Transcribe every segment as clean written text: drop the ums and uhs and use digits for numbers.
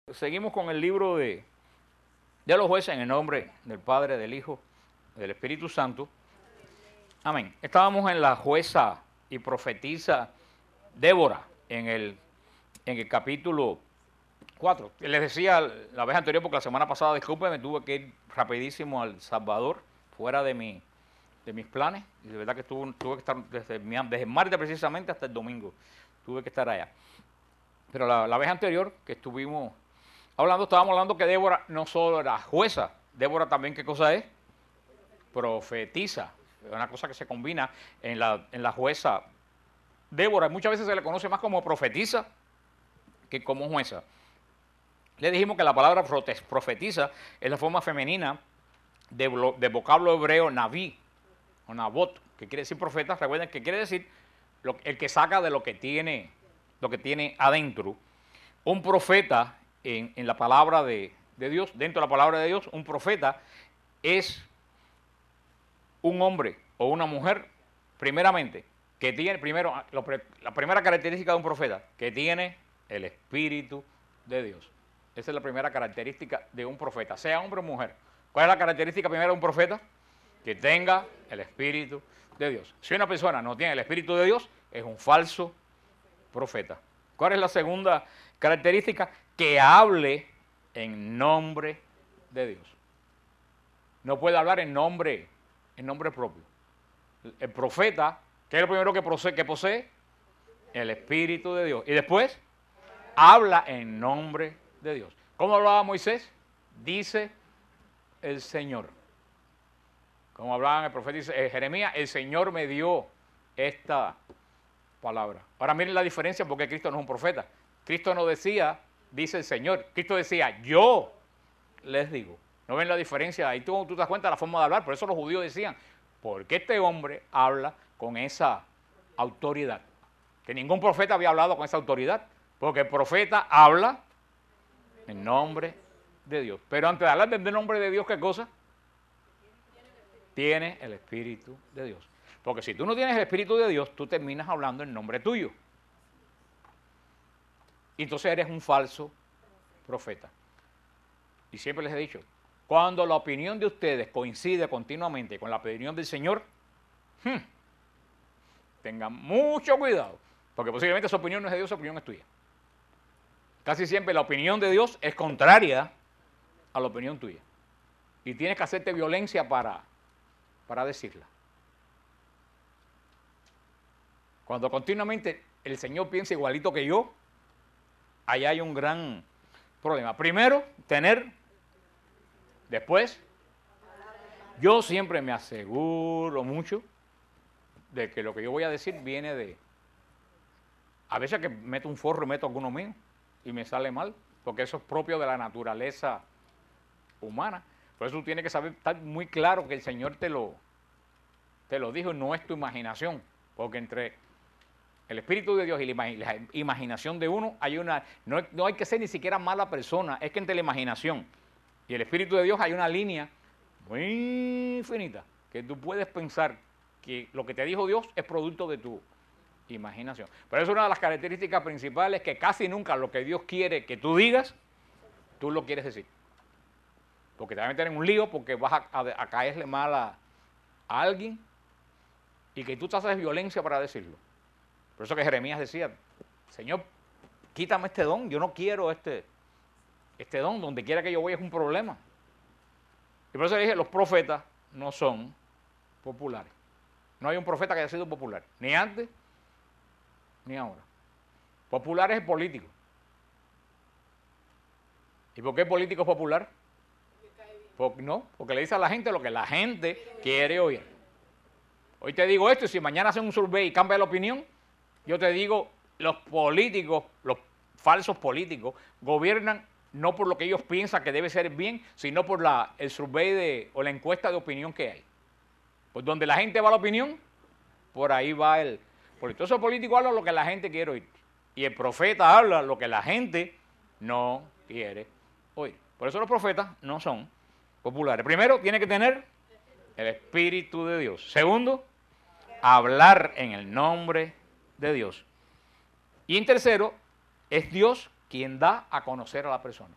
Seguimos con el libro de los jueces en el nombre del Padre, del Hijo, del Espíritu Santo. Amén. Estábamos en la jueza y profetisa Débora en el capítulo 4. Les decía la vez anterior, porque la semana pasada, discúlpenme, tuve que ir rapidísimo al Salvador, fuera de mis planes. Y de verdad que tuve que estar desde el martes precisamente hasta el domingo. Tuve que estar allá. Pero la vez anterior que estuvimos estábamos hablando que Débora no solo era jueza, Débora también, ¿qué cosa es? Profetiza. Es una cosa que se combina en la jueza Débora. Muchas veces se le conoce más como profetiza que como jueza. Le dijimos que la palabra profetiza es la forma femenina de vocablo hebreo naví o nabot, que quiere decir profeta. Recuerden que quiere decir el que saca de lo que tiene adentro. Un profeta en la palabra de Dios, dentro de la palabra de Dios, un profeta es un hombre o una mujer, primeramente, que tiene, la primera característica de un profeta, que tiene el Espíritu de Dios. Esa es la primera característica de un profeta, sea hombre o mujer. ¿Cuál es la característica primera de un profeta? Que tenga el Espíritu de Dios. Si una persona no tiene el Espíritu de Dios, es un falso profeta. ¿Cuál es la segunda característica? Que hable en nombre de Dios. No puede hablar en nombre propio. El profeta, ¿qué es lo primero que posee? El Espíritu de Dios. Y después, habla en nombre de Dios. ¿Cómo hablaba Moisés? Dice el Señor. Como hablaba el profeta Jeremías, el Señor me dio esta palabra. Ahora miren la diferencia, porque Cristo no es un profeta. Cristo no decía, dice el Señor. Cristo decía, yo les digo. ¿No ven la diferencia? Ahí tú te das cuenta de la forma de hablar. Por eso los judíos decían, ¿por qué este hombre habla con esa autoridad? Que ningún profeta había hablado con esa autoridad. Porque el profeta habla en nombre de Dios. Pero antes de hablar en nombre de Dios, ¿qué cosa? Tiene el Espíritu de Dios. Porque si tú no tienes el Espíritu de Dios, tú terminas hablando en nombre tuyo. Y entonces eres un falso profeta. Y siempre les he dicho, cuando la opinión de ustedes coincide continuamente con la opinión del Señor, tengan mucho cuidado, porque posiblemente su opinión no es de Dios, su opinión es tuya. Casi siempre la opinión de Dios es contraria a la opinión tuya. Y tienes que hacerte violencia para decirla. Cuando continuamente el Señor piensa igualito que yo, allá hay un gran problema. Primero, tener. Después, yo siempre me aseguro mucho de que lo que yo voy a decir viene de. A veces que meto un forro y meto alguno mío y me sale mal, porque eso es propio de la naturaleza humana. Por eso tú tienes que saber, estar muy claro que el Señor te lo dijo, no es tu imaginación, porque entre el Espíritu de Dios y la imaginación de uno hay una, no hay que ser ni siquiera mala persona, es que entre la imaginación y el Espíritu de Dios hay una línea muy finita, que tú puedes pensar que lo que te dijo Dios es producto de tu imaginación. Pero es una de las características principales, que casi nunca lo que Dios quiere que tú digas, tú lo quieres decir. Porque te vas a meter en un lío, porque vas a caerle mal a alguien, y que tú te haces violencia para decirlo. Por eso que Jeremías decía, Señor, quítame este don, yo no quiero este don, donde quiera que yo voy es un problema. Y por eso le dije, los profetas no son populares. No hay un profeta que haya sido popular, ni antes ni ahora. Popular es el político. ¿Y por qué el político es popular? Porque le dice a la gente lo que la gente quiere oír. Hoy te digo esto, y si mañana hacen un survey y cambia la opinión, yo te digo, los políticos, los falsos políticos, gobiernan no por lo que ellos piensan que debe ser bien, sino por el survey o la encuesta de opinión que hay. Pues donde la gente va a la opinión, por ahí va el político. Entonces el político habla lo que la gente quiere oír. Y el profeta habla lo que la gente no quiere oír. Por eso los profetas no son populares. Primero, tiene que tener el Espíritu de Dios. Segundo, hablar en el nombre de Dios. Y en tercero, es Dios quien da a conocer a la persona.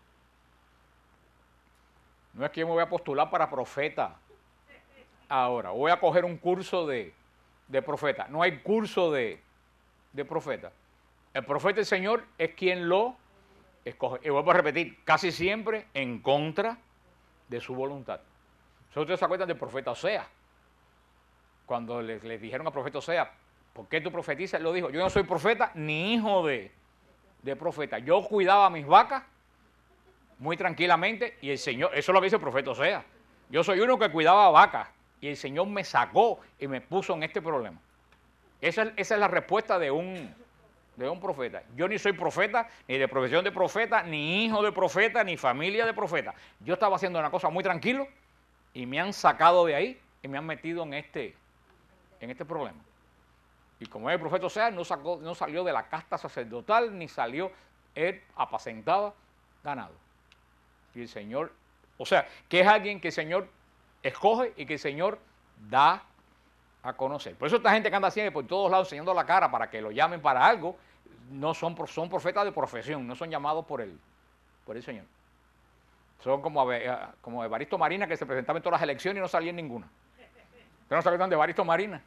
No es que yo me voy a postular para profeta ahora, voy a coger un curso de profeta. No hay curso de profeta. El profeta del Señor es quien lo escoge. Y vuelvo a repetir, casi siempre en contra de su voluntad. Ustedes se acuerdan del profeta Osea. Cuando les dijeron al profeta Osea, ¿por qué tú profetizas? Él lo dijo, yo no soy profeta ni hijo de profeta. Yo cuidaba mis vacas muy tranquilamente y el Señor, eso lo dice el profeta Osea. Yo soy uno que cuidaba vacas y el Señor me sacó y me puso en este problema. Esa es la respuesta de un profeta. Yo ni soy profeta, ni de profesión de profeta, ni hijo de profeta, ni familia de profeta. Yo estaba haciendo una cosa muy tranquilo y me han sacado de ahí y me han metido en este problema. Y como el profeta Osea no salió de la casta sacerdotal, ni salió, él apacentaba ganado. Y el Señor, o sea, que es alguien que el Señor escoge y que el Señor da a conocer. Por eso esta gente que anda así por todos lados enseñando la cara para que lo llamen para algo, no son profetas de profesión, no son llamados por el Señor. Son como Evaristo Marina, que se presentaba en todas las elecciones y no salía en ninguna. ¿Ustedes no se acuerdan de Evaristo Marina?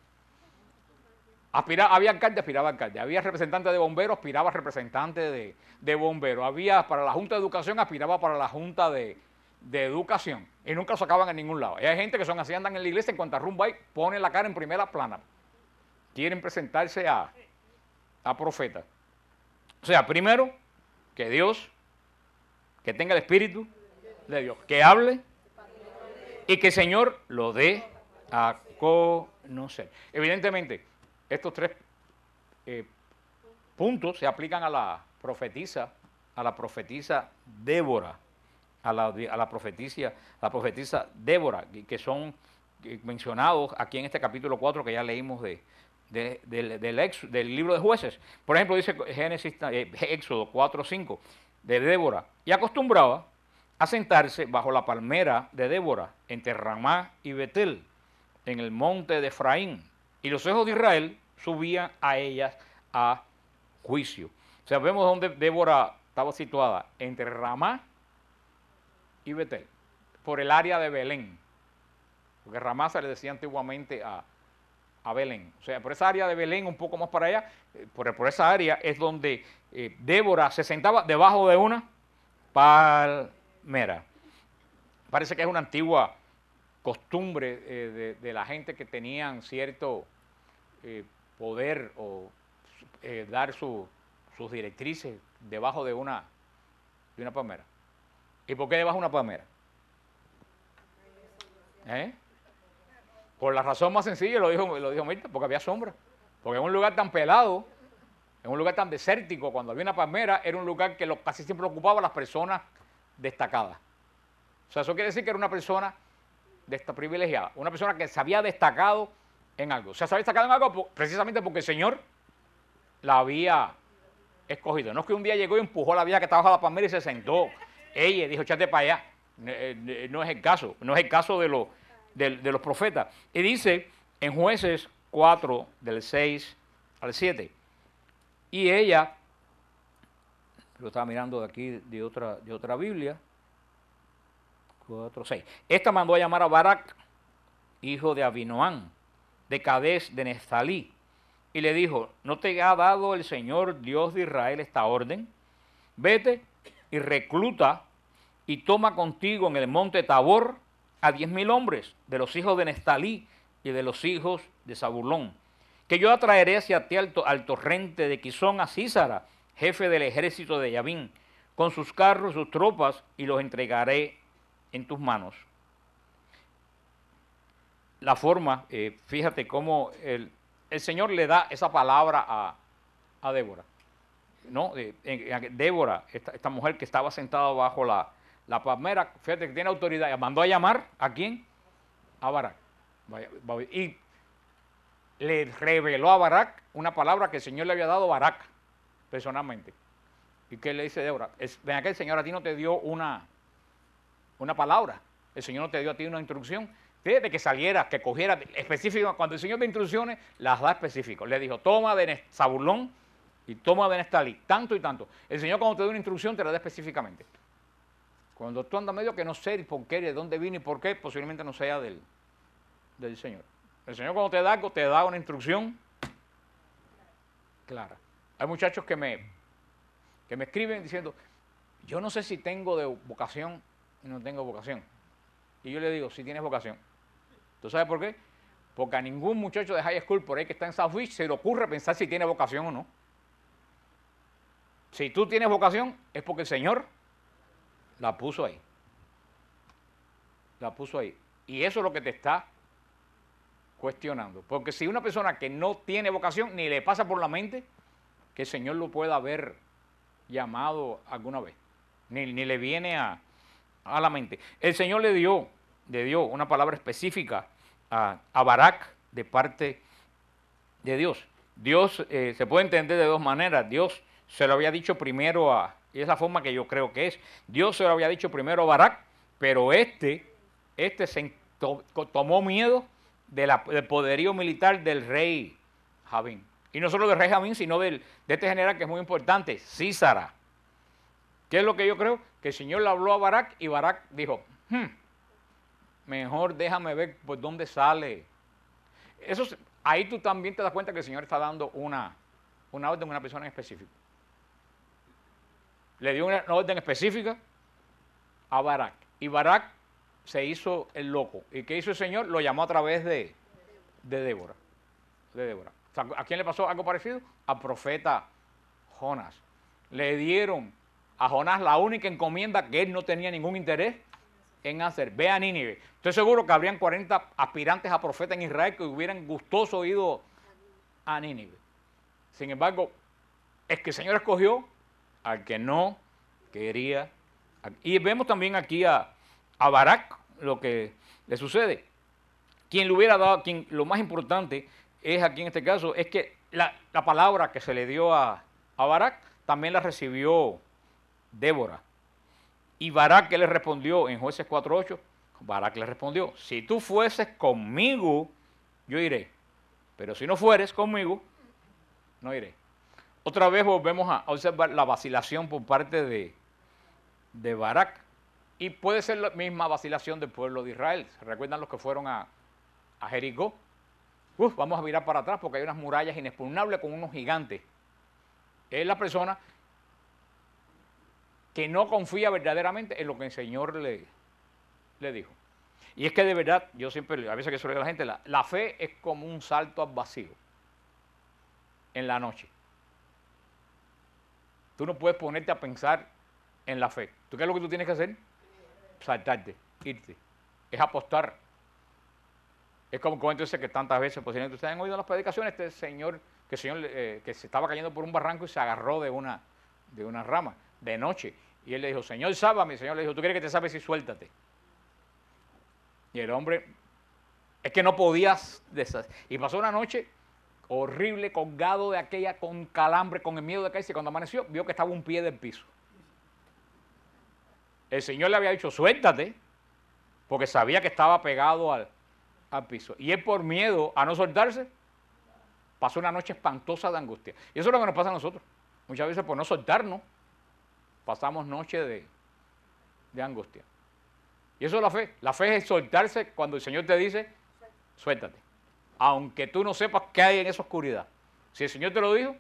Había alcalde, aspiraba a alcalde. Había representante de bomberos, aspiraba a representante de bomberos. Había para la Junta de Educación, aspiraba para la Junta de Educación. Y nunca lo sacaban en ningún lado. Y hay gente que son así, andan en la iglesia, en cuanto a rumba ahí, ponen la cara en primera plana. Quieren presentarse a profeta. O sea, primero, que Dios, que tenga el Espíritu de Dios, que hable y que el Señor lo dé a conocer. Evidentemente, estos tres puntos se aplican a la profetisa Débora, a la profetisa Débora, que son mencionados aquí en este capítulo 4 que ya leímos del libro de Jueces. Por ejemplo, dice Éxodo 4:5 de Débora, y acostumbraba a sentarse bajo la palmera de Débora entre Ramá y Betel, en el monte de Efraín, y los hijos de Israel subían a ellas a juicio. O sea, vemos dónde Débora estaba situada, entre Ramá y Betel, por el área de Belén, porque Ramá se le decía antiguamente a Belén. O sea, por esa área de Belén, un poco más para allá, por esa área es donde Débora se sentaba debajo de una palmera. Parece que es una antigua costumbre de la gente que tenían cierto poder o dar sus directrices debajo de una palmera. ¿Y por qué debajo de una palmera? Por la razón más sencilla, lo dijo Mirta, porque había sombra. Porque en un lugar tan pelado, en un lugar tan desértico, cuando había una palmera, era un lugar que casi siempre ocupaba a las personas destacadas. O sea, eso quiere decir que era una persona privilegiada, una persona que se había destacado en algo. O sea, se había destacado en algo precisamente porque el Señor la había escogido. No es que un día llegó y empujó a la vieja que estaba bajo la palmera y se sentó. Ella dijo, échate para allá. No es el caso, no es el caso de los profetas. Y dice en Jueces 4, del 6 al 7, y ella, lo estaba mirando de aquí de otra Biblia, 4, 6, esta mandó a llamar a Barak, hijo de Abinoam, de Cades de Neftalí, y le dijo, ¿no te ha dado el Señor Dios de Israel esta orden? Vete y recluta y toma contigo en el monte Tabor a 10,000 hombres de los hijos de Neftalí y de los hijos de Zabulón, que yo atraeré hacia ti al torrente de Quizón a Sísara, jefe del ejército de Yavín, con sus carros, sus tropas, y los entregaré en tus manos. La forma, fíjate cómo el Señor le da esa palabra a Débora, ¿no? Débora, esta mujer que estaba sentada bajo la palmera, fíjate que tiene autoridad, mandó a llamar, ¿a quién? A Barak. Y le reveló a Barak una palabra que el Señor le había dado a Barak personalmente. ¿Y qué le dice Débora? Ven acá, el Señor a ti no te dio una palabra, el Señor no te dio a ti una instrucción. Fíjate que saliera, que cogiera específico, cuando el Señor da instrucciones, las da específicos. Le dijo, toma de Zabulón Y toma de Neftalí, tanto y tanto. El Señor cuando te da una instrucción te la da específicamente. Cuando tú andas medio que no sé por qué, de dónde vine y por qué, posiblemente no sea del Señor. El Señor cuando te da algo, te da una instrucción clara. Hay muchachos que me escriben diciendo, yo no sé si tengo de vocación y no tengo vocación. Y yo le digo, si tienes vocación. ¿Tú sabes por qué? Porque a ningún muchacho de high school por ahí que está en South Beach se le ocurre pensar si tiene vocación o no. Si tú tienes vocación es porque el Señor la puso ahí. La puso ahí. Y eso es lo que te está cuestionando. Porque si una persona que no tiene vocación, ni le pasa por la mente que el Señor lo pueda haber llamado alguna vez. Ni le viene a la mente. El Señor le dio una palabra específica a Barak de parte de Dios. Dios se puede entender de dos maneras. Dios se lo había dicho primero y es la forma que yo creo que es. Dios se lo había dicho primero a Barak, pero este se tomó miedo del poderío militar del rey Javín. Y no solo del rey Javín, sino de este general que es muy importante, Sísara. ¿Qué es lo que yo creo? Que el Señor le habló a Barak y Barak dijo, mejor déjame ver por dónde sale. Ahí tú también te das cuenta que el Señor está dando una orden a una persona en específico. Le dio una orden específica a Barak. Y Barak se hizo el loco. ¿Y qué hizo el Señor? Lo llamó a través de Débora. O sea, ¿a quién le pasó algo parecido? Al profeta Jonás. Le dieron a Jonás la única encomienda que él no tenía ningún interés en hacer. Ve a Nínive. Estoy seguro que habrían 40 aspirantes a profeta en Israel que hubieran gustoso ido a Nínive. Sin embargo, es que el Señor escogió al que no quería. Y vemos también aquí a Barak lo que le sucede. Quien le hubiera dado, lo más importante es aquí en este caso, es que la palabra que se le dio a Barak también la recibió Débora. Y Barak, ¿qué le respondió en Jueces 4:8? Barak le respondió, si tú fueses conmigo, yo iré. Pero si no fueres conmigo, no iré. Otra vez volvemos a observar la vacilación por parte de Barak. Y puede ser la misma vacilación del pueblo de Israel. ¿Se recuerdan los que fueron a Jericó? Vamos a mirar para atrás porque hay unas murallas inexpugnables con unos gigantes. Es la persona que no confía verdaderamente en lo que el Señor le dijo. Y es que de verdad, yo siempre, a veces que suele a la gente, la fe es como un salto al vacío en la noche. Tú no puedes ponerte a pensar en la fe. ¿Tú qué es lo que tú tienes que hacer? Saltarte, irte. Es apostar. Es como comento ese que tantas veces, posiblemente ustedes han oído en las predicaciones, este señor que se estaba cayendo por un barranco y se agarró de una rama de noche. Y él le dijo, Señor, sálvame. El Señor le dijo, ¿tú quieres que te salve? Sí, suéltate. Y el hombre, es que no podías deshacer. Y pasó una noche horrible, colgado de aquella, con calambre, con el miedo de caerse. Y cuando amaneció, vio que estaba un pie del piso. El Señor le había dicho, suéltate, porque sabía que estaba pegado al piso. Y él, por miedo a no soltarse, pasó una noche espantosa de angustia. Y eso es lo que nos pasa a nosotros. Muchas veces por no soltarnos, pasamos noches de angustia. Y eso es la fe. La fe es soltarse cuando el Señor te dice, suéltate. Aunque tú no sepas qué hay en esa oscuridad. Si el Señor te lo dijo,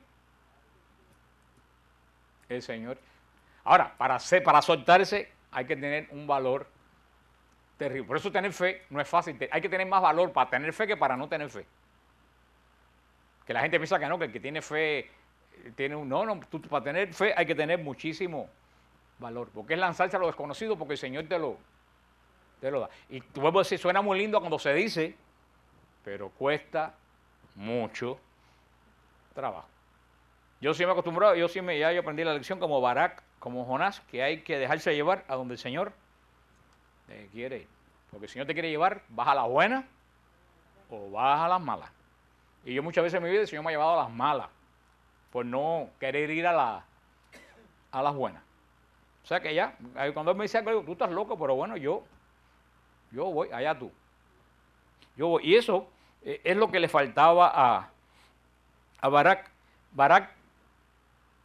el Señor. Ahora, para soltarse hay que tener un valor terrible. Por eso tener fe no es fácil. Hay que tener más valor para tener fe que para no tener fe. Que la gente piensa que no, que el que tiene fe tiene un... No, para tener fe hay que tener muchísimo valor. Porque es lanzarse a lo desconocido porque el Señor te lo da. Y tú vuelvo a decir, suena muy lindo cuando se dice, pero cuesta mucho trabajo. Yo sí me he acostumbrado, yo aprendí la lección como Barak, como Jonás, que hay que dejarse llevar a donde el Señor te quiere ir. Porque el Señor te quiere llevar, vas a las buenas o vas a las malas. Y yo muchas veces en mi vida el Señor me ha llevado a las malas, por no querer ir a las buenas. O sea que ya, cuando Él me dice algo, tú estás loco, pero bueno, yo voy, allá tú. Yo voy. Y eso es lo que le faltaba a Barak. Barak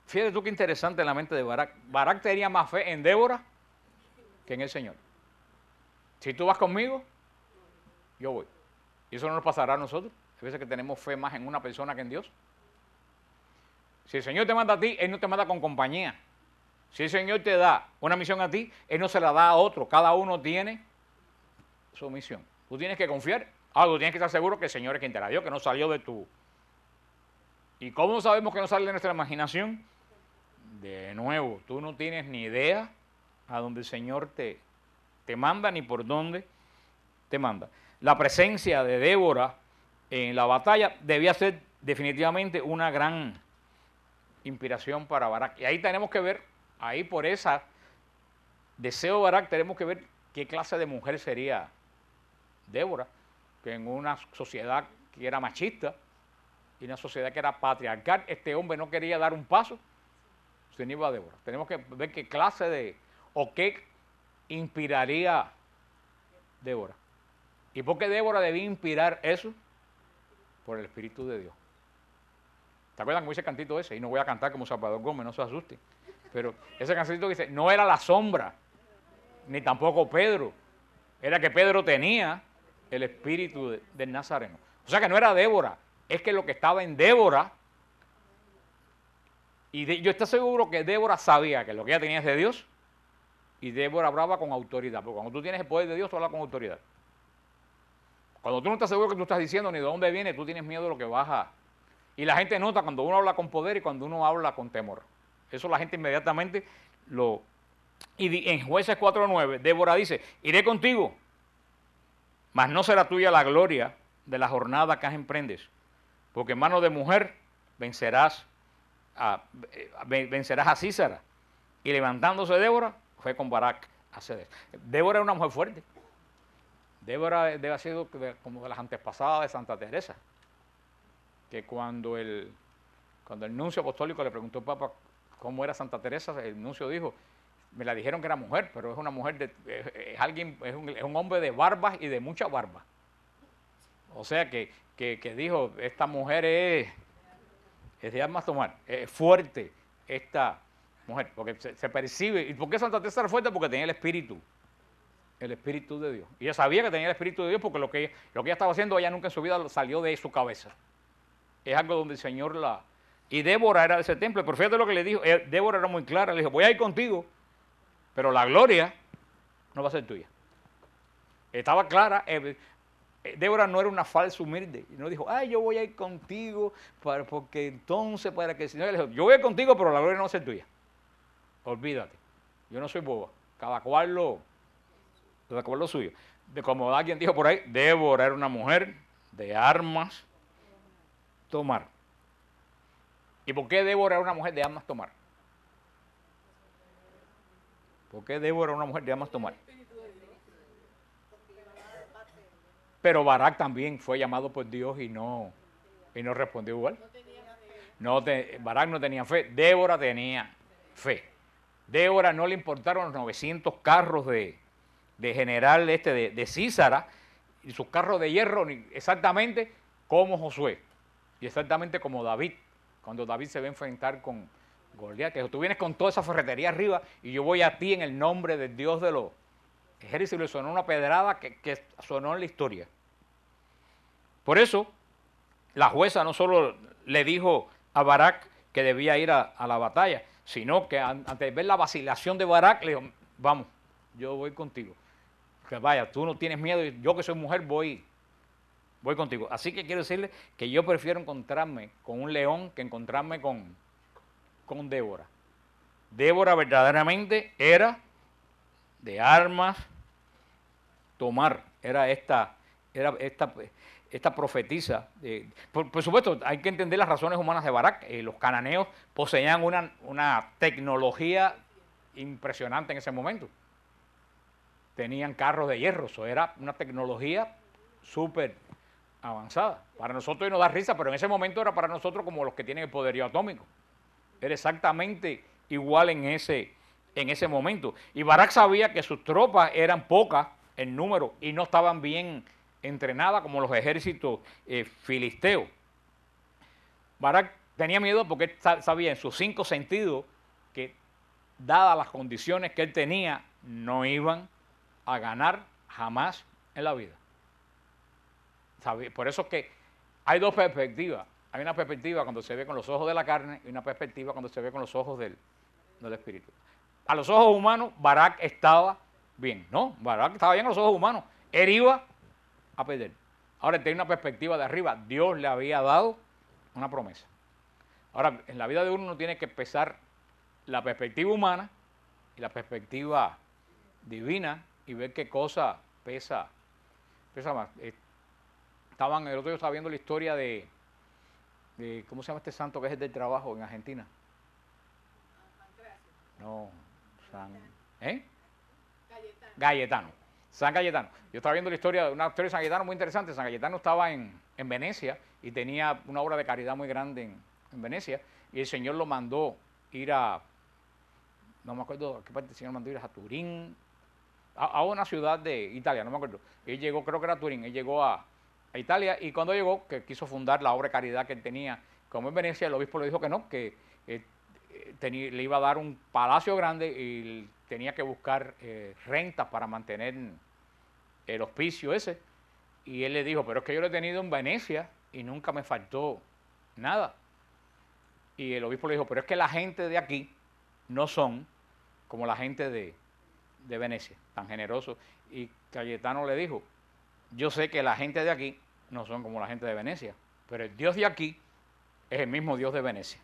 Fíjate tú qué interesante en la mente de Barak. Barak tenía más fe en Débora que en el Señor. Si tú vas conmigo, yo voy. Y eso no nos pasará a nosotros. A veces que tenemos fe más en una persona que en Dios. Si el Señor te manda a ti, Él no te manda con compañía. Si el Señor te da una misión a ti, Él no se la da a otro. Cada uno tiene su misión. Tú tienes que confiar. Tú tienes que estar seguro que el Señor es quien te la dio, que no salió de tu... ¿Y cómo sabemos que no sale de nuestra imaginación? De nuevo, tú no tienes ni idea a dónde el Señor te manda ni por dónde te manda. La presencia de Débora en la batalla debía ser definitivamente una gran inspiración para Barak. Y ahí tenemos que ver, ahí por ese deseo de Barak, tenemos que ver qué clase de mujer sería Débora, que en una sociedad que era machista y una sociedad que era patriarcal, este hombre no quería dar un paso, se iba a Débora. Tenemos que ver qué clase de, o qué inspiraría Débora. ¿Y por qué Débora debía inspirar eso? Por el Espíritu de Dios. ¿Te acuerdan cómo dice el cantito ese? Y no voy a cantar como Salvador Gómez, no se asuste. Pero ese cantito dice, no era la sombra, ni tampoco Pedro. Era que Pedro tenía el espíritu del Nazareno. O sea que no era Débora, es que lo que estaba en Débora, y yo estoy seguro que Débora sabía que lo que ella tenía es de Dios, y Débora hablaba con autoridad, porque cuando tú tienes el poder de Dios, tú hablas con autoridad. Cuando tú no estás seguro que tú estás diciendo ni de dónde viene, tú tienes miedo de lo que vas a... Y la gente nota cuando uno habla con poder y cuando uno habla con temor. Eso la gente inmediatamente lo... Y en Jueces 4:9, Débora dice, iré contigo, mas no será tuya la gloria de la jornada que emprendes, porque en mano de mujer vencerás a Sísara. Y levantándose Débora, fue con Barak a Ceder. Débora era una mujer fuerte. Débora debe haber sido como de las antepasadas de Santa Teresa, que cuando el nuncio apostólico le preguntó al Papa cómo era Santa Teresa, el nuncio dijo, me la dijeron que era mujer, pero es una mujer, es un hombre de barbas y de mucha barba. O sea que dijo, esta mujer es de armas tomar, es fuerte esta mujer, porque se percibe. ¿Y por qué Santa Teresa era fuerte? Porque tenía el Espíritu de Dios. Y ella sabía que tenía el Espíritu de Dios porque lo que ella estaba haciendo, ella nunca en su vida salió de su cabeza. Es algo donde el Señor la... Y Débora era de ese templo, pero fíjate lo que le dijo, Débora era muy clara, le dijo, voy a ir contigo, pero la gloria no va a ser tuya. Estaba clara, Débora no era una falsa humilde, y no dijo, yo voy a ir contigo, porque entonces, para que el Señor le dijo, yo voy a ir contigo, pero la gloria no va a ser tuya. Olvídate, yo no soy boba, cada cual lo suyo. Como alguien dijo por ahí, Débora era una mujer de armas tomar. ¿Y por qué Débora era una mujer de armas tomar? ¿Por qué Débora era una mujer de armas tomar? Pero Barak también fue llamado por Dios y no respondió igual. Barak no tenía fe, Débora tenía fe. Débora no le importaron los 900 carros de general de Sísara y sus carros de hierro, exactamente como Josué y exactamente como David, cuando David se va a enfrentar con Goliat, que tú vienes con toda esa ferretería arriba y yo voy a ti en el nombre del Dios de los ejércitos, y le sonó una pedrada que sonó en la historia. Por eso, la jueza no solo le dijo a Barak que debía ir a la batalla, sino que antes de ver la vacilación de Barak, le dijo, vamos, yo voy contigo. Que vaya, tú no tienes miedo, yo que soy mujer voy contigo. Así que quiero decirle que yo prefiero encontrarme con un león que encontrarme con Débora. Débora verdaderamente era de armas tomar, era esta profetisa. Por supuesto, hay que entender las razones humanas de Barak. Los cananeos poseían una tecnología impresionante en ese momento. Tenían carros de hierro, eso era una tecnología súper avanzada. Para nosotros hoy nos da risa, pero en ese momento era para nosotros como los que tienen el poderío atómico. Era exactamente igual en ese momento. Y Barak sabía que sus tropas eran pocas en número y no estaban bien entrenadas como los ejércitos filisteos. Barak Tenía miedo porque él sabía en sus 5 sentidos que, dadas las condiciones que él tenía, no iban a ganar jamás en la vida. Por eso es que hay dos perspectivas. Hay una perspectiva cuando se ve con los ojos de la carne y una perspectiva cuando se ve con los ojos del espíritu. A los ojos humanos, Barak estaba bien. No, Barak estaba bien a los ojos humanos. Él iba a perder. Ahora, él tenía una perspectiva de arriba. Dios le había dado una promesa. Ahora, en la vida de uno tiene que pesar la perspectiva humana y la perspectiva divina y ver qué cosa pesa más. El otro día estaba viendo la historia de ¿cómo se llama este santo que es el del trabajo en Argentina? No, Cayetano. San Cayetano. Yo estaba viendo una historia de San Cayetano muy interesante. San Cayetano estaba en Venecia y tenía una obra de caridad muy grande en Venecia, y el Señor lo mandó ir no me acuerdo a qué parte el Señor mandó ir, a Turín, a una ciudad de Italia, no me acuerdo. Él llegó, creo que era Turín, él llegó a Italia, y cuando llegó, que quiso fundar la obra de caridad que él tenía, como en Venecia, el obispo le dijo que no, que le iba a dar un palacio grande y tenía que buscar rentas para mantener el hospicio ese. Y él le dijo, pero es que yo lo he tenido en Venecia y nunca me faltó nada. Y el obispo le dijo, pero es que la gente de aquí no son como la gente de Venecia, tan generosos. Y Cayetano le dijo, yo sé que la gente de aquí no son como la gente de Venecia, pero el Dios de aquí es el mismo Dios de Venecia.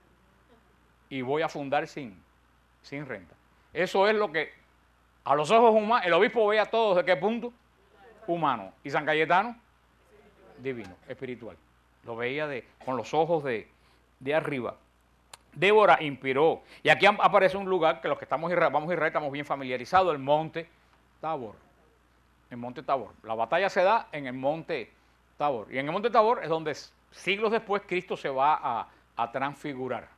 Y voy a fundar sin renta. Eso es lo que a los ojos humanos, el obispo ve a todos, ¿de qué punto? Humano. Y San Cayetano, divino, espiritual. Lo veía con los ojos de arriba. Débora inspiró. Y aquí aparece un lugar que los que vamos a Israel estamos bien familiarizados, el monte Tabor. El monte Tabor. La batalla se da en el monte Tabor. Y en el monte Tabor es donde siglos después Cristo se va a transfigurar.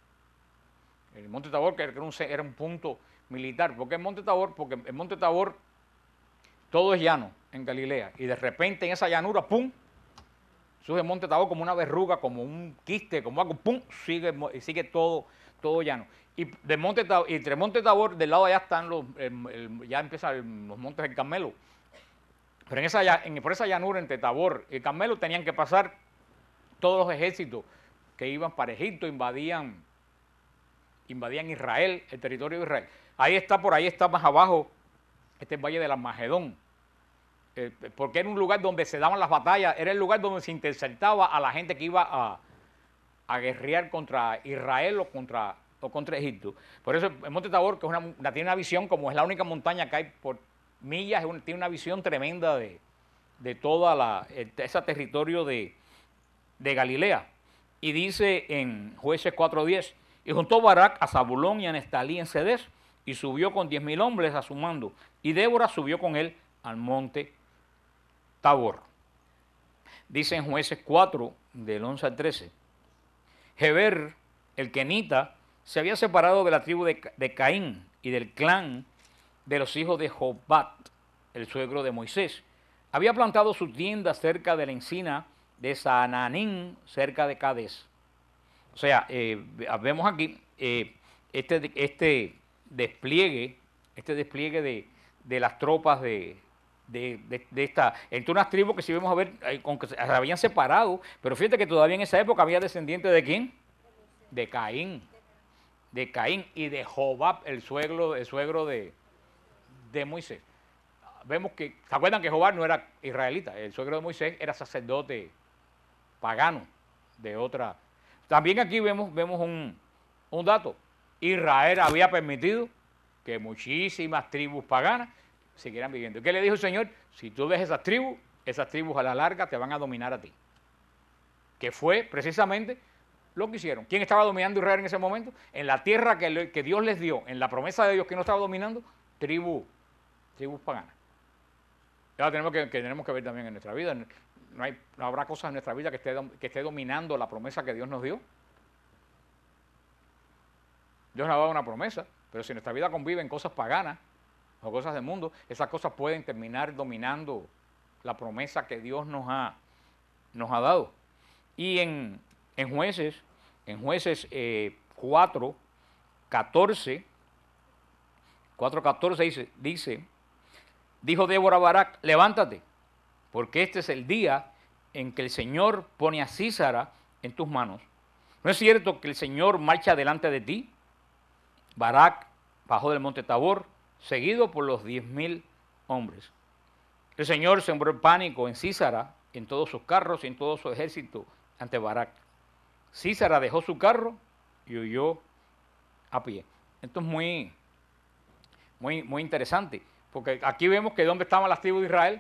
El monte Tabor, que era un punto militar. ¿Por qué el monte Tabor? Porque el monte Tabor todo es llano en Galilea. Y de repente en esa llanura, ¡pum!, surge el monte Tabor como una verruga, como un quiste, como algo, ¡pum!, sigue todo llano. Y entre el monte Tabor, del lado de allá están ya empiezan los montes del Carmelo. Pero por esa llanura entre Tabor y el Carmelo tenían que pasar todos los ejércitos que iban para Egipto, invadían Israel, el territorio de Israel. Por ahí está más abajo, el valle del Armagedón. Porque era un lugar donde se daban las batallas, era el lugar donde se interceptaba a la gente que iba a guerrear contra Israel o contra Egipto. Por eso el monte Tabor, que tiene una visión, como es la única montaña que hay por millas, tiene una visión tremenda de toda ese territorio de Galilea. Y dice en Jueces 4:10, y juntó Barak a Zabulón y a Neftalí en Cedes, y subió con 10,000 hombres a su mando. Y Débora subió con él al monte Tabor. Dice en Jueces 4, del 11 al 13, Heber, el kenita, se había separado de la tribu de Caín y del clan de los hijos de Jobat, el suegro de Moisés. Había plantado su tienda cerca de la encina de Sananín, cerca de Cades. O sea, vemos aquí este despliegue de las tropas de esta, entre unas tribus que si vemos a ver, aunque se habían separado, pero fíjate que todavía en esa época había descendientes ¿de quién? De Caín y de Jobab, el suegro de Moisés. Vemos que, ¿se acuerdan que Jobab no era israelita? El suegro de Moisés era sacerdote pagano de otra. También aquí vemos un dato. Israel había permitido que muchísimas tribus paganas siguieran viviendo. ¿Qué le dijo el Señor? Si tú ves esas tribus a la larga te van a dominar a ti. Que fue precisamente lo que hicieron. ¿Quién estaba dominando Israel en ese momento? En la tierra que Dios les dio, en la promesa de Dios, que no estaba dominando, tribus paganas. Ya tenemos que ver también en nuestra vida. No habrá cosas en nuestra vida que esté dominando la promesa que Dios nos dio. Dios nos ha dado una promesa, pero si en nuestra vida conviven cosas paganas o cosas del mundo, esas cosas pueden terminar dominando la promesa que Dios nos ha dado. Y en Jueces En Jueces 4:14, 4:14 dice, dijo Débora a Barak, levántate, porque este es el día en que el Señor pone a Sísara en tus manos. ¿No es cierto que el Señor marcha delante de ti? Barak bajó del monte Tabor, seguido por los 10,000 hombres. El Señor sembró el pánico en Sísara, en todos sus carros y en todo su ejército ante Barak. Sísara dejó su carro y huyó a pie. Esto es muy interesante, porque aquí vemos que dónde estaban las tribus de Israel,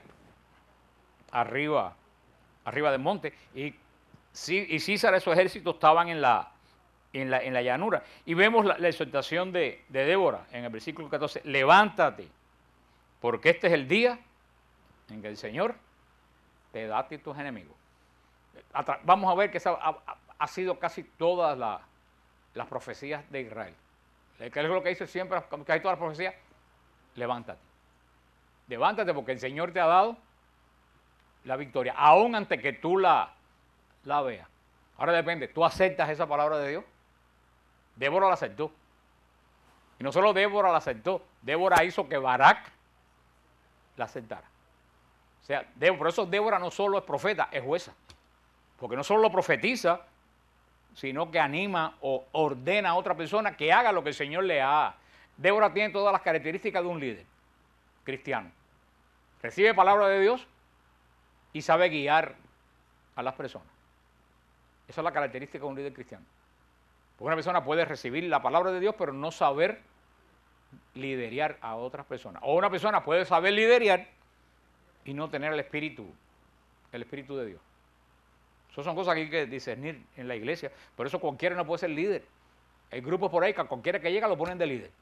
arriba del monte, y Sísara y su ejército estaban en la llanura. Y vemos la exhortación de Débora en el versículo 14, levántate, porque este es el día en que el Señor te da a ti tus enemigos. Vamos a ver que esa ha sido casi todas las profecías de Israel. ¿Qué es lo que dice siempre, casi todas las profecías? Levántate. Levántate porque el Señor te ha dado la victoria, aún antes que tú la veas. Ahora depende, ¿tú aceptas esa palabra de Dios? Débora la aceptó. Y no solo Débora la aceptó, Débora hizo que Barak la aceptara. O sea, por eso Débora no solo es profeta, es jueza. Porque no solo lo profetiza, sino que anima o ordena a otra persona que haga lo que el Señor le ha. Débora tiene todas las características de un líder cristiano. Recibe palabra de Dios y sabe guiar a las personas. Esa es la característica de un líder cristiano. Porque una persona puede recibir la palabra de Dios, pero no saber liderar a otras personas. O una persona puede saber liderar y no tener el espíritu de Dios. Esas son cosas que hay que discernir en la iglesia. Por eso cualquiera no puede ser líder. Hay grupos por ahí que cualquiera que llega lo ponen de líder.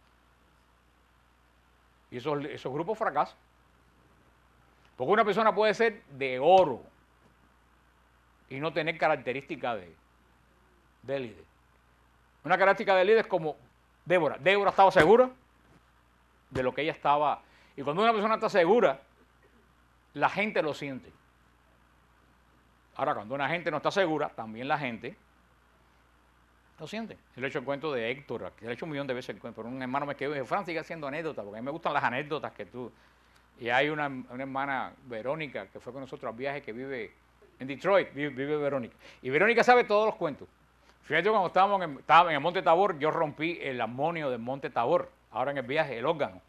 Y esos grupos fracasan. Porque una persona puede ser de oro y no tener características de líder. Una característica de líder es como Débora. Débora estaba segura de lo que ella estaba. Y cuando una persona está segura, la gente lo siente. Ahora, cuando una gente no está segura, también la gente lo siente. Yo le he hecho el cuento de Héctor, que le he hecho un millón de veces el cuento, pero un hermano me quedó y dijo, Fran, sigue haciendo anécdotas, porque a mí me gustan las anécdotas que tú. Y hay una hermana, Verónica, que fue con nosotros al viaje, que vive en Detroit, vive Verónica. Y Verónica sabe todos los cuentos. Fíjate, cuando estábamos en el Monte Tabor, yo rompí el armonio del Monte Tabor, ahora en el viaje, el órgano.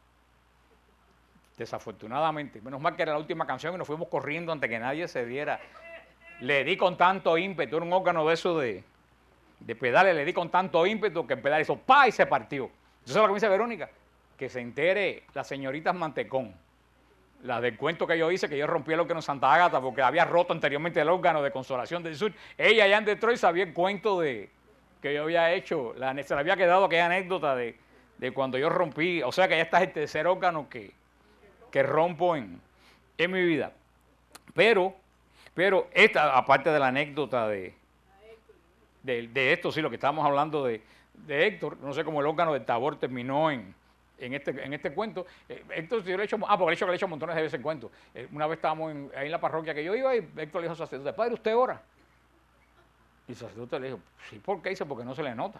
Desafortunadamente. Menos mal que era la última canción y nos fuimos corriendo antes que nadie se diera. Le di con tanto ímpetu, era un órgano de eso de pedales, le di con tanto ímpetu que el pedal hizo ¡pa! Y se partió. Entonces lo que me dice Verónica, que se entere las señoritas Mantecón, la del cuento que yo hice, que yo rompí el órgano en Santa Ágata porque había roto anteriormente el órgano de Consolación del Sur. Ella allá en Detroit sabía el cuento que yo había hecho, se le había quedado aquella anécdota de cuando yo rompí, o sea que ya está el tercer órgano que rompo en mi vida. Pero esta, aparte de la anécdota de esto, sí, lo que estábamos hablando de Héctor, no sé cómo el órgano del Tabor terminó en este cuento. Héctor, yo le he hecho, porque le he hecho montones de veces el cuento. Una vez estábamos ahí en la parroquia que yo iba y Héctor le dijo al sacerdote, padre, ¿usted ora? Y el sacerdote le dijo, sí, ¿por qué? Dice, porque no se le nota.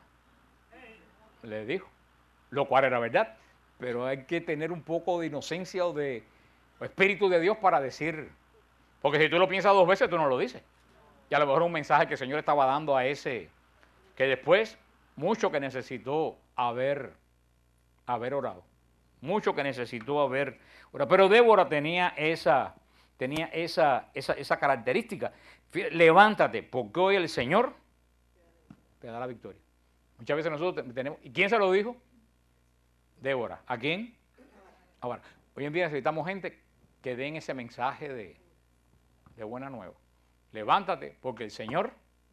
Le dijo, lo cual era verdad, pero hay que tener un poco de inocencia o espíritu de Dios para decir, porque si tú lo piensas dos veces, tú no lo dices. Y a lo mejor un mensaje que el Señor estaba dando a ese, que después, mucho que necesitó haber orado. Mucho que necesitó haber orado. Pero Débora tenía esa característica. Levántate, porque hoy el Señor te da la victoria. Muchas veces nosotros tenemos. ¿Y quién se lo dijo? Débora. ¿A quién? Ahora, hoy en día necesitamos gente que den ese mensaje de buena nueva. Levántate, porque el Señor.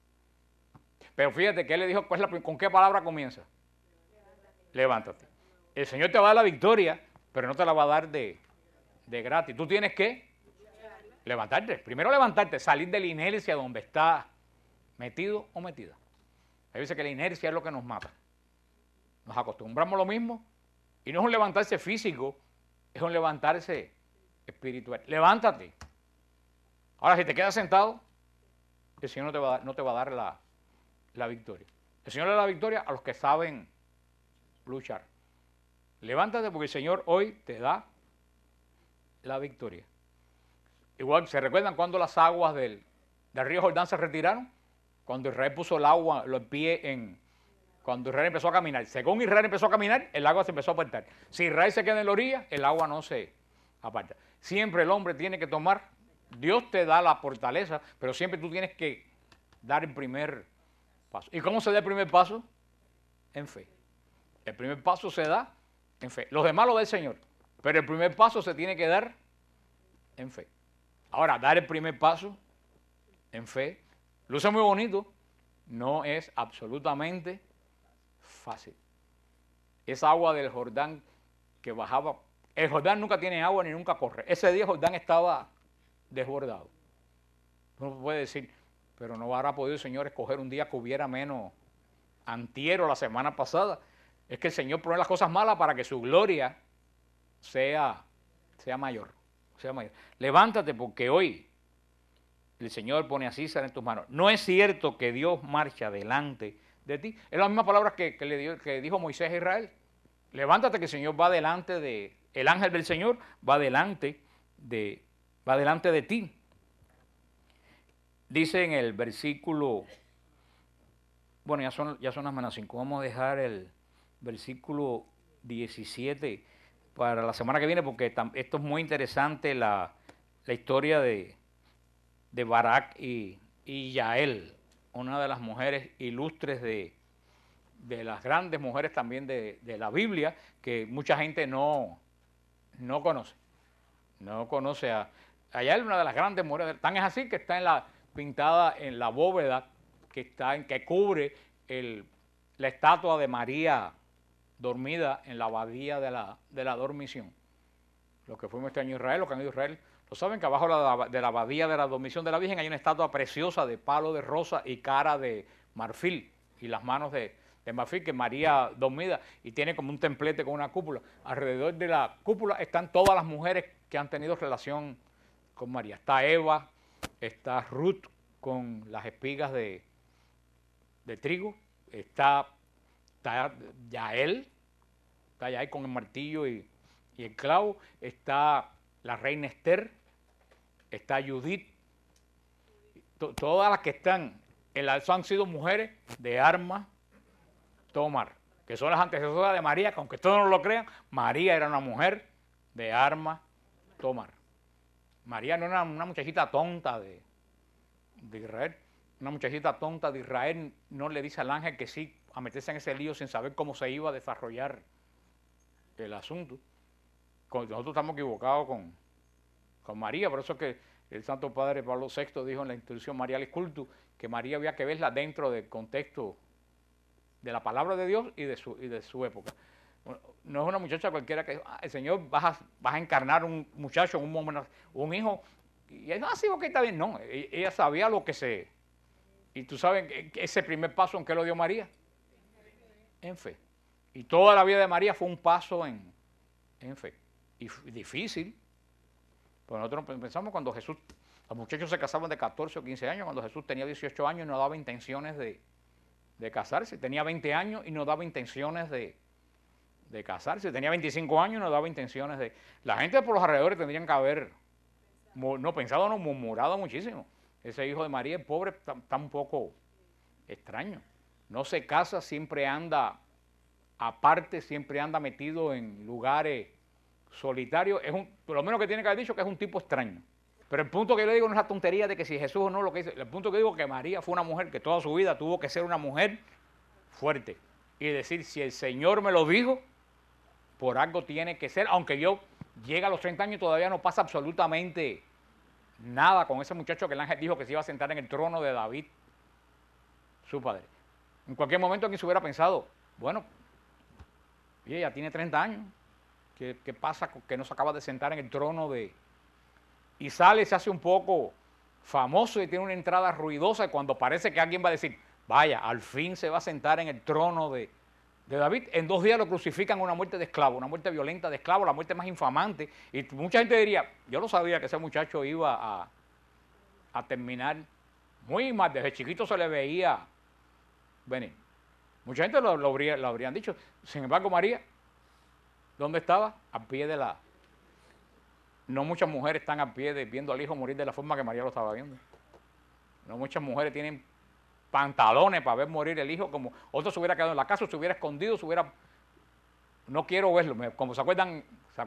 Pero fíjate que él le dijo, ¿con qué palabra comienza? Levántate. El Señor te va a dar la victoria, pero no te la va a dar de gratis. Tú tienes que levantarte. Primero levantarte, salir de la inercia donde estás metido o metida. Hay veces que la inercia es lo que nos mata. Nos acostumbramos a lo mismo y no es un levantarse físico, es un levantarse espiritual. Levántate. Ahora, si te quedas sentado, el Señor no te va a dar la victoria. El Señor le da la victoria a los que saben luchar. Levántate porque el Señor hoy te da la victoria. Igual, ¿se recuerdan cuando las aguas del río Jordán se retiraron? Cuando Israel puso el agua, los pies cuando Israel empezó a caminar. Según Israel empezó a caminar, el agua se empezó a apartar. Si Israel se queda en la orilla, el agua no se aparta. Siempre el hombre tiene que tomar, Dios te da la fortaleza, pero siempre tú tienes que dar el primer paso. ¿Y cómo se da el primer paso? En fe. El primer paso se da en fe. Los demás lo da el Señor, pero el primer paso se tiene que dar en fe. Ahora, dar el primer paso en fe, luce muy bonito, no es absolutamente fácil. Esa agua del Jordán que bajaba, el Jordán nunca tiene agua ni nunca corre. Ese día el Jordán estaba desbordado. Uno puede decir, pero no habrá podido el Señor escoger un día que hubiera menos antier o la semana pasada. Es que el Señor pone las cosas malas para que su gloria sea mayor. Levántate porque hoy el Señor pone a César en tus manos. No es cierto que Dios marcha delante de ti. Es la misma palabra que dijo Moisés a Israel. Levántate que el Señor va delante de, el ángel del Señor va delante de ti. Dice en el versículo, bueno, ya son las menos 5, vamos a dejar el versículo 17 para la semana que viene, porque esto es muy interesante, la historia de Barak y Yael, una de las mujeres ilustres de las grandes mujeres también de la Biblia, que mucha gente no conoce. No conoce a Yael, una de las grandes mujeres. Tan es así que está pintada en la bóveda que cubre la estatua de María dormida en la abadía de la dormición. Los que fuimos este año a Israel, los que han ido a Israel, lo saben que abajo de la abadía de la dormición de la Virgen hay una estatua preciosa de palo de rosa y cara de marfil y las manos de marfil, que María dormida, y tiene como un templete con una cúpula. Alrededor de la cúpula están todas las mujeres que han tenido relación con María. Está Eva, está Ruth con las espigas de trigo, está Yael con el martillo y el clavo, está la reina Esther, está Judith, todas las que están han sido mujeres de armas tomar, que son las antecesoras de María, que aunque todos no lo crean, María era una mujer de armas tomar. María no era una muchachita tonta de Israel. Una muchachita tonta de Israel no le dice al ángel que sí a meterse en ese lío sin saber cómo se iba a desarrollar el asunto. Nosotros estamos equivocados con María, por eso es que el Santo Padre Pablo VI dijo en la Instrucción Marialis Cultus que María había que verla dentro del contexto de la palabra de Dios y de su época. No es una muchacha cualquiera que el Señor vas a encarnar un muchacho, un hijo, y ella, sí, ok, está bien. No, ella sabía lo que y tú sabes que ese primer paso en que lo dio María, en fe. Y toda la vida de María fue un paso en fe. Y difícil. Pues nosotros pensamos cuando Jesús, los muchachos se casaban de 14 o 15 años, cuando Jesús tenía 18 años y no daba intenciones de casarse. Tenía 20 años y no daba intenciones de casarse. Tenía 25 años y no daba intenciones de... La gente por los alrededores tendrían que haber murmurado muchísimo. Ese hijo de María, el pobre, está un poco extraño. No se casa, siempre anda aparte, siempre anda metido en lugares solitarios. Por lo menos que tiene que haber dicho que es un tipo extraño. Pero el punto que yo le digo no es la tontería de que si Jesús o no lo que dice. El punto que digo es que María fue una mujer que toda su vida tuvo que ser una mujer fuerte. Y decir, si el Señor me lo dijo, por algo tiene que ser. Aunque yo llegue a los 30 años y todavía no pasa absolutamente nada con ese muchacho que el ángel dijo que se iba a sentar en el trono de David, su padre. En cualquier momento alguien se hubiera pensado, bueno, y ella tiene 30 años, ¿qué pasa que no se acaba de sentar en el trono de... Y sale, se hace un poco famoso y tiene una entrada ruidosa, y cuando parece que alguien va a decir, vaya, al fin se va a sentar en el trono de David, en 2 días lo crucifican una muerte de esclavo, una muerte violenta de esclavo, la muerte más infamante, y mucha gente diría, yo no sabía que ese muchacho iba a terminar muy mal, desde chiquito se le veía venir. Mucha gente lo habrían dicho. Sin embargo, María, ¿dónde estaba? Al pie de la... No muchas mujeres están al pie viendo al hijo morir de la forma que María lo estaba viendo. No muchas mujeres tienen pantalones para ver morir el hijo, como otro se hubiera quedado en la casa, se hubiera escondido, no quiero verlo. Como se acuerdan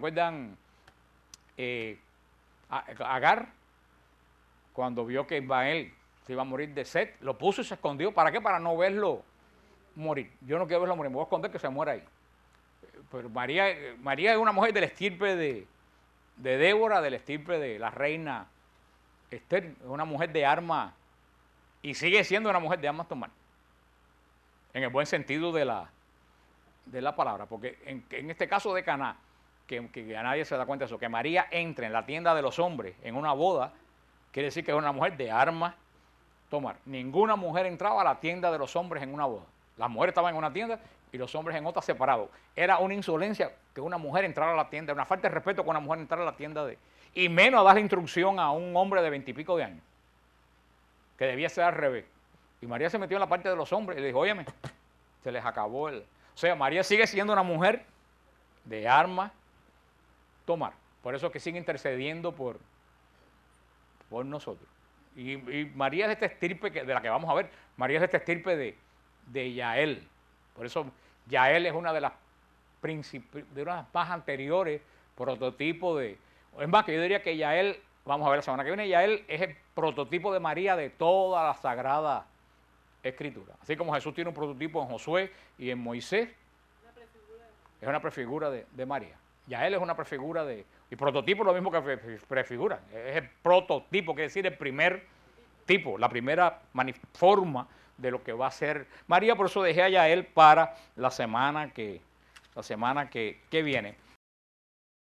Agar, cuando vio que Ismael se iba a morir de sed, lo puso y se escondió. ¿Para qué? Para no verlo morir. Yo no quiero verlo morir, me voy a esconder que se muera ahí. Pero María es una mujer del estirpe de Débora, del estirpe de la reina Esther, es una mujer de armas, y sigue siendo una mujer de armas tomar, en el buen sentido de la palabra, porque en este caso de Caná, que a nadie se da cuenta de eso, que María entre en la tienda de los hombres en una boda, quiere decir que es una mujer de armas tomar. Ninguna mujer entraba a la tienda de los hombres en una boda. Las mujeres estaban en una tienda y los hombres en otra separados. Era una insolencia que una mujer entrara a la tienda, una falta de respeto que una mujer entrara a la tienda y menos a darle instrucción a un hombre de 20 y pico de años, que debía ser al revés. Y María se metió en la parte de los hombres y le dijo, óyeme, se les acabó O sea, María sigue siendo una mujer de armas tomar. Por eso es que sigue intercediendo por nosotros. Y María es esta estirpe de la que vamos a ver. María es esta estirpe de Yael. Por eso Yael es una de las más anteriores prototipos de... Es más, que yo diría que Yael, vamos a ver la semana que viene, Yael es el prototipo de María de toda la Sagrada Escritura. Así como Jesús tiene un prototipo en Josué y en Moisés, es una prefigura de María. Yael es una prefigura y prototipo es lo mismo que prefigura. Es el prototipo, quiere decir el primer tipo, la primera forma de lo que va a ser María. Por eso dejé a Yael para la semana que viene.